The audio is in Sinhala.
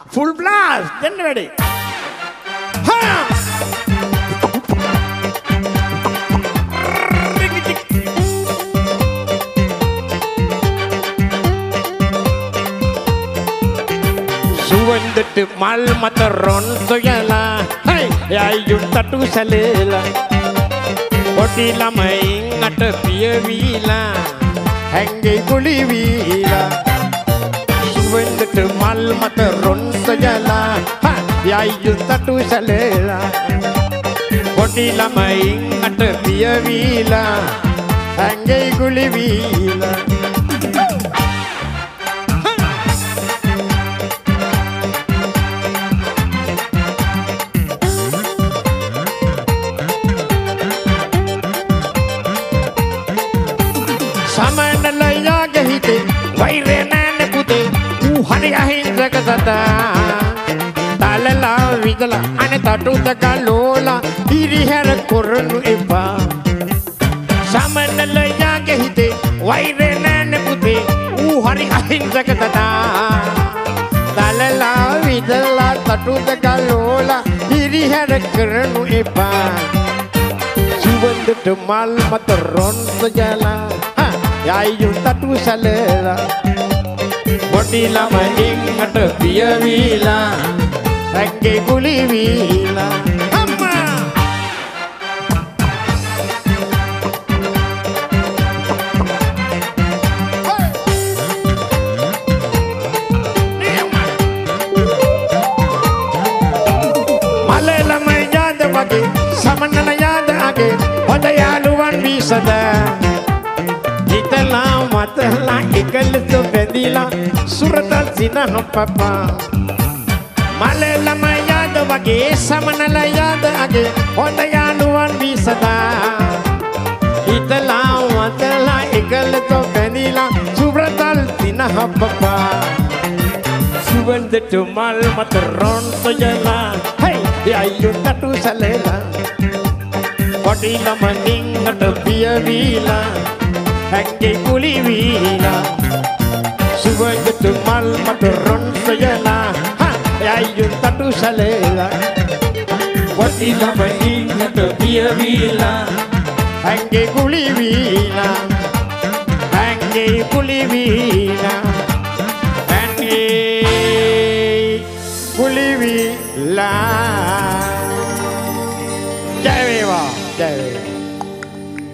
full blast දෙන්න වැඩේ හා සුවඳට මල් මත රොන් සොයලා හයි යයියුන් තටු සැලේලා පොඩි ළමයින් අට පියවිලා හැංගේ කුලි වීලා සුවඳට මල් මත රොන් සොයලා යයියුන් තටු සැලේලා පොඩි ළමයින් අට පියවිලා හැංගේ කුලි වීලා සමනලයාගේ හිතේ වෛරය නැන්නේ පුතේ ඌ හරි අහිංසක සතා තලලා විදලා අනේ තටුද ගලෝලා ඉරිහැර කරනු එපා සමනලයාගේ හිතේ වෛරය නැන්නේ පුතේ ඌ හරි අහිංසක සතා තලලා විදලා තටුද ගලෝලා ඉරිහැර කරනු එපා සුවඳට මල් මත රොන් සොයලා යයියුන් තටු සැලේලා පොඩි ළමයින් අට පියවිලා හැංගේ කුලි වීලා අම්මා මලේ ළමයි යාද වගේ සමනල යාද අගේ හොඳ යාළුවන් වී සදා හිතලා මතලා එකලස බැඳිලා සුරතල් සිනහ පපා මලේ ළමයි යාද වගේ සමනල යාද අගේ හොඳ යාළුවන් වී සදා හිතලා මතලා එකලස බැඳිලා සුරතල් සිනහ පපා සුවඳට මල් මත රොන් සොයලා හයි යයියුන් තටු සැලේලා පොඩි ළමයින් අට පියවිලා හැංගේ කුලි වීලා සුවඳට මල් මත රොන් සොයලා යයියුන් තටු සැලේලා පොඩි ළමයින් අට පියවිලා හැංගේ කුලි වීලා හැංගේ කුලි වීලා